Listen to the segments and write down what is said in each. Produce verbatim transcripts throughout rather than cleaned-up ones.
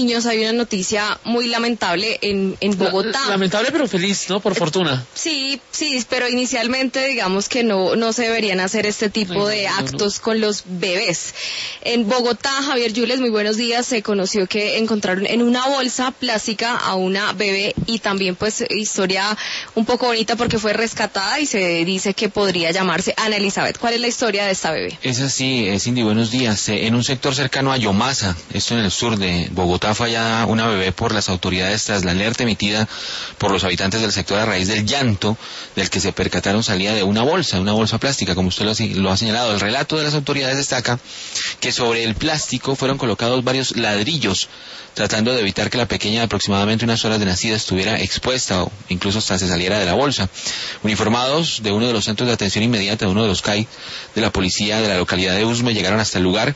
niños, hay una noticia muy lamentable en, en Bogotá. Lamentable pero feliz, ¿no? Por fortuna. Sí, sí, pero inicialmente digamos que no, no se deberían hacer este tipo no, de no, actos no. con los bebés. En Bogotá, Javier Yules, muy buenos días, se conoció que encontraron en una bolsa plástica a una bebé y también pues historia un poco bonita porque fue rescatada y se dice que podría llamarse Ana Elizabeth. ¿Cuál es la historia de esta bebé? Es así, Cindy, buenos días. En un sector cercano a Yomasa, esto en el sur de Bogotá, fue hallada una bebé por las autoridades tras la alerta emitida por los habitantes del sector a raíz del llanto del que se percataron salía de una bolsa, una bolsa plástica, como usted lo, lo ha señalado. El relato de las autoridades destaca que sobre el plástico fueron colocados varios ladrillos, tratando de evitar que la pequeña de aproximadamente unas horas de nacida estuviera expuesta o incluso hasta se saliera de la bolsa. Uniformados de uno de los centros de atención inmediata, de uno de los C A I de la policía de la localidad de Usme, llegaron hasta el lugar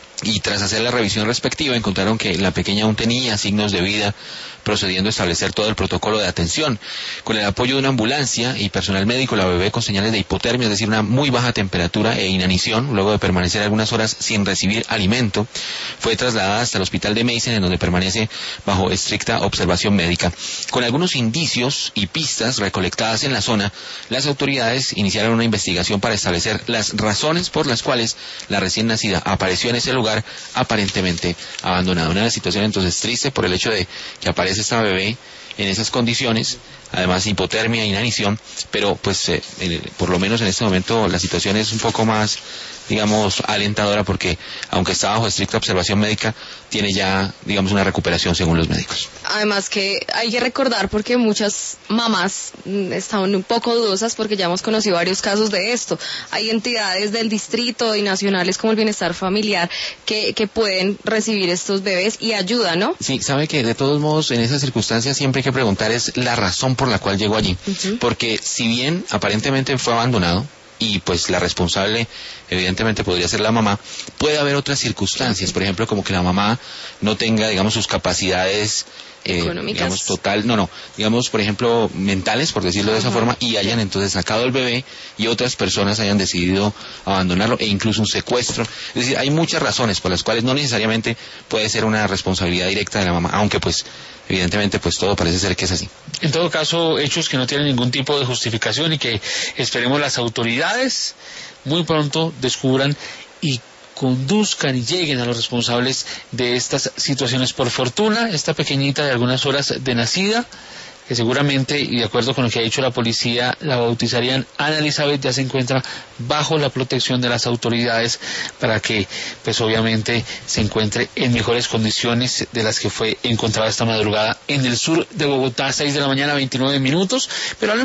y tras hacer la revisión respectiva encontraron que la pequeña aún tenía signos de vida, procediendo a establecer todo el protocolo de atención. Con el apoyo de una ambulancia y personal médico, la bebé con señales de hipotermia, es decir, una muy baja temperatura e inanición, luego de permanecer algunas horas sin recibir alimento, fue trasladada hasta el hospital de Meissen, en donde permanece bajo estricta observación médica. Con algunos indicios y pistas recolectadas en la zona, las autoridades iniciaron una investigación para establecer las razones por las cuales la recién nacida apareció en ese lugar aparentemente abandonada. Una situación entonces triste por el hecho de que aparece esta bebé en esas condiciones, además hipotermia, inanición, pero pues eh, eh, por lo menos en este momento la situación es un poco más, digamos, alentadora porque aunque está bajo estricta observación médica, tiene ya, digamos, una recuperación según los médicos. Además que hay que recordar porque muchas mamás están un poco dudosas porque ya hemos conocido varios casos de esto. Hay entidades del distrito y nacionales como el Bienestar Familiar que, que pueden recibir estos bebés y ayuda, ¿no? Sí, sabe que de todos modos en esas circunstancias siempre hay que preguntar es la razón por la cual llegó allí. Uh-huh. Porque si bien aparentemente fue abandonado, y pues la responsable evidentemente podría ser la mamá, puede haber otras circunstancias, por ejemplo como que la mamá no tenga, digamos, sus capacidades eh, digamos total, no, no, digamos por ejemplo mentales, por decirlo de esa forma, y hayan entonces sacado el bebé y otras personas hayan decidido abandonarlo e incluso un secuestro. Es decir, hay muchas razones por las cuales no necesariamente puede ser una responsabilidad directa de la mamá, aunque pues evidentemente pues todo parece ser que es así. En todo caso, hechos que no tienen ningún tipo de justificación y que esperemos las autoridades muy pronto descubran y conduzcan y lleguen a los responsables de estas situaciones. Por fortuna, esta pequeñita de algunas horas de nacida, que seguramente, y de acuerdo con lo que ha dicho la policía, la bautizarían Ana Elizabeth, ya se encuentra bajo la protección de las autoridades para que, pues obviamente, se encuentre en mejores condiciones de las que fue encontrada esta madrugada en el sur de Bogotá, seis de la mañana, veintinueve minutos. Pero